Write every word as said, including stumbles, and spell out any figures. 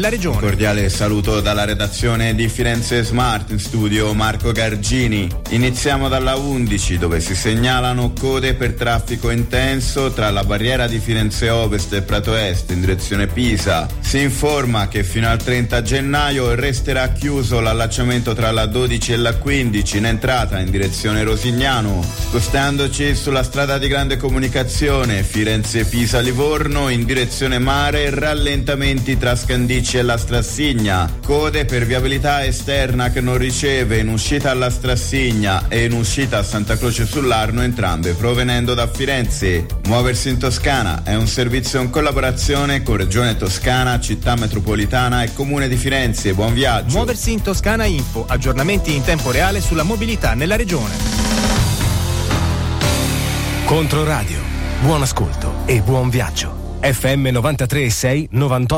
nella regione. Un cordiale saluto dalla redazione di Firenze Smart, in studio Marco Gargini. Iniziamo dalla undici, dove si segnalano code per traffico intenso tra la barriera di Firenze Ovest e Prato Est in direzione Pisa. Si informa che fino al trenta gennaio resterà chiuso l'allacciamento tra la dodici e la quindici in entrata in direzione Rosignano. Spostandoci sulla strada di grande comunicazione Firenze-Pisa-Livorno in direzione mare, rallentamenti tra Scandicci e la Strassigna, code per viabilità esterna che non riceve in uscita alla Strassigna e in uscita a Santa Croce sull'Arno, entrambe provenendo da Firenze. Muoversi in Toscana è un servizio in collaborazione con Regione Toscana, Città Metropolitana e Comune di Firenze. Buon viaggio. Muoversi in Toscana Info, aggiornamenti in tempo reale sulla mobilità nella regione. Controradio, buon ascolto e buon viaggio. F M novantatré e sei novantotto